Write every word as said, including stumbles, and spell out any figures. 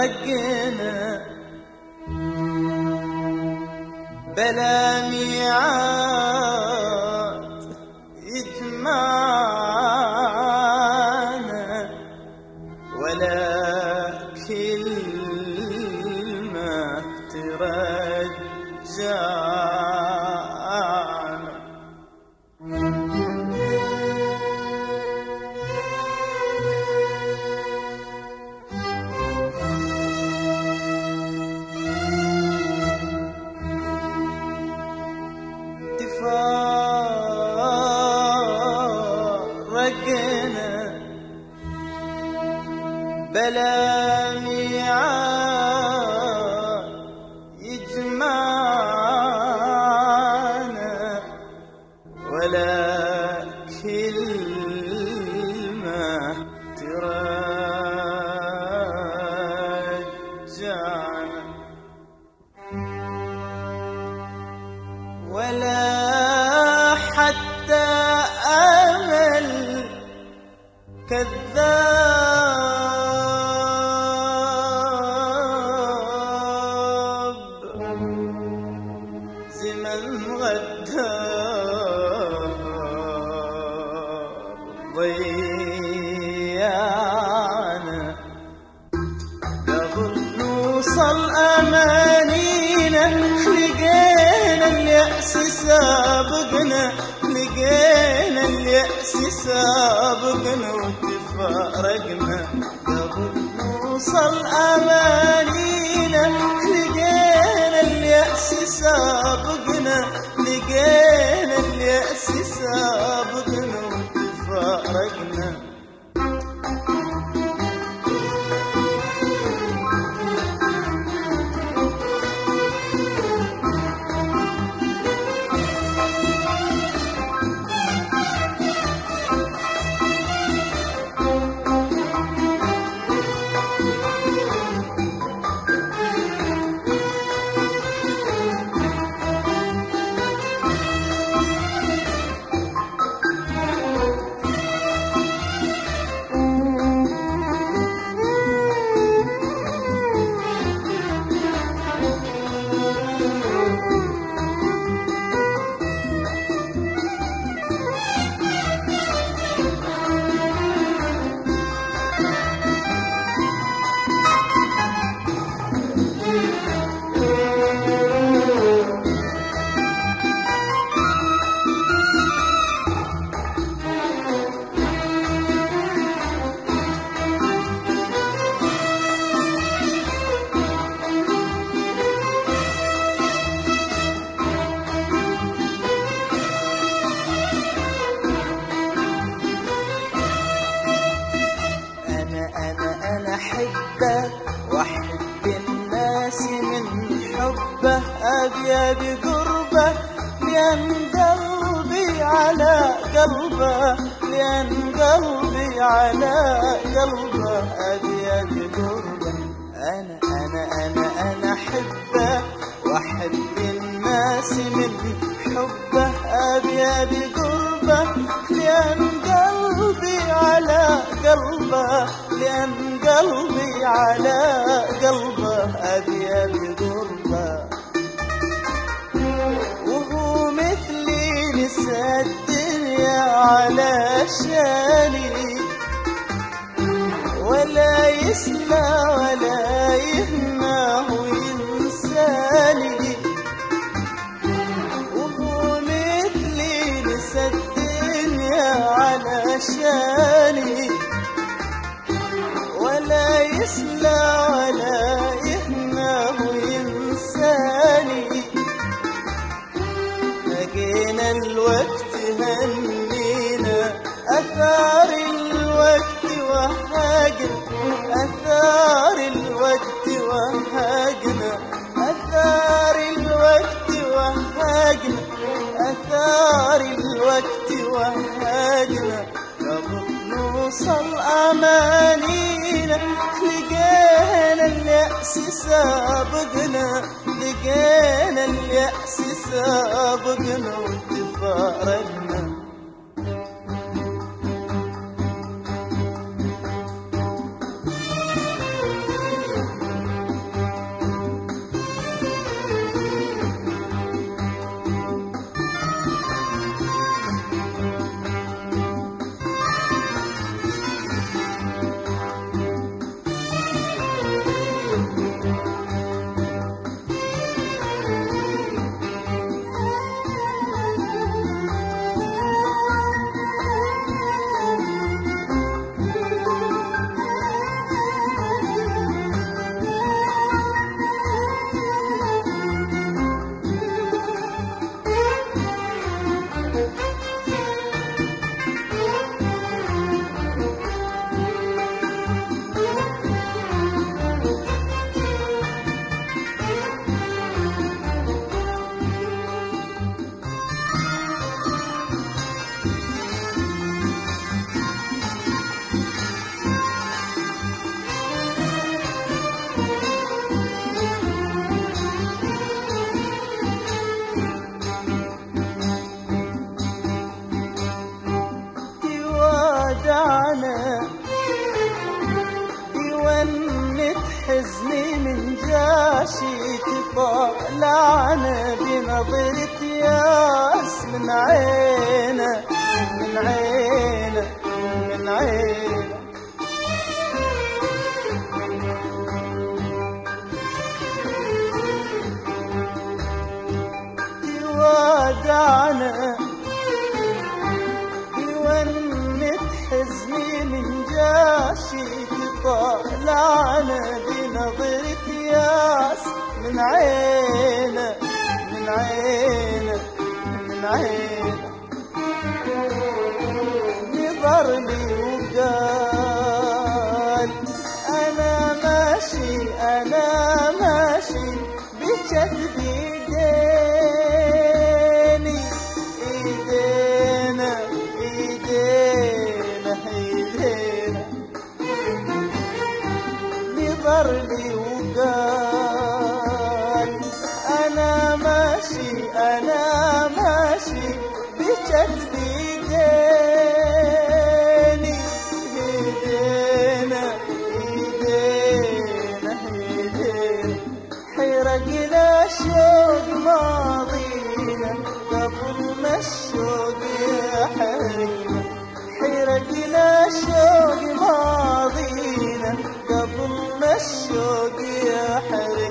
رقنا بلا ميعاد يجمعنا ولا كلمة ترجعنا. تفارقنا بلا ميعاد يجمعنا ولا كلمة ترجعنا ولا حتى أمل كذاب زمن غدار ضيعنا قبل نوصل أمانينا لقينا اليأس سابقنا لقينا اليأس سابقنا وتفارقنا قبل نوصل أمانينا لقينا اليأس سابقنا لقينا اليأس سابقنا وتفارقنا. أحبه وأحب الناس من حبه أبيا بقربه لأن قلبي على قلبه لأن قلبي على قلبه أبيا بقربه. أنا أنا أنا أنا أحبه وأحب الناس من حبه أبيا بقربه لأن قلبي على قلبه لأن قلبي على قلبه أبيا بقربه. وهو مثلي نسى الدنيا على شاني ولا يسلى ولا يهنى وينساني. وهو مثلي نسى الدنيا على شاني ولا يسلى ولا يهنى وينساني. لقينا الوقت هنينا أثار الوقت وهاجنا أثار الوقت وهاجنا أثار الوقت وهاجنا أثار الوقت وهاجنا. قبل نوصل أمانينا لقينا اليأس سابقنا لقينا اليأس سابقنا وتفارقنا. جاشي تطالعنا بنظرة ياس من عينه من عينه من عينه تودعنا يونت حزني من جاشي تطالعنا بنظرة ياس من عينه من عينه من عينه نظر لي وقال أنا ماشي أنا ماشي بكتب إيديني إيدينا إيدينا إيدينا نظر لي وقال أنا ماشي أنا ماشي بكتب إيديني إيدينا إيدينا إيدينا حرقنا شوق ماضينا قبل ما الشوق يحرقنا حرقنا شوق ماضينا قبل ما الشوق يحرقنا